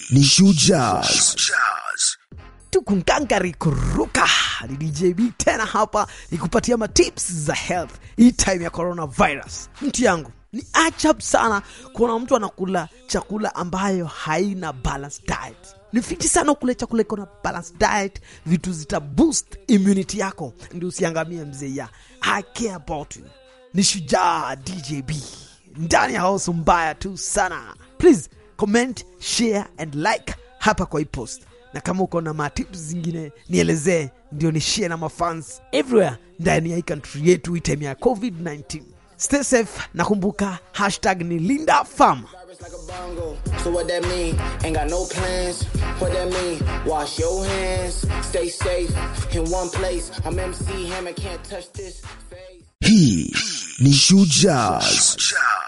ni Shujaz. Tukungangari kuruka ni DJB tena hapa nikupatia matips za health hii time ya coronavirus. Mtu yangu ni ajabu sana kuona mtu anakula chakula ambayo haina balanced diet. Ni fiti sana kula chakula iko balanced diet, vitu zita boost immunity yako ndio usiangamie mzee ya. I care about you. Ni Shujaa DJB ndani ya house mbaya tu sana. Please comment, share and like hapa kwa hii post. Na kama uko na matips zingine nielezee ndio ni share na mafans everywhere ndani ya hii country yetu time ya COVID-19. Stay safe na kumbuka #ni Linda Farm. So what that mean? Ain't got no plans. What that mean? Wash your hands. Stay safe in one place. I'm MC Hammer, can't touch this face. Hii ni Shujaz.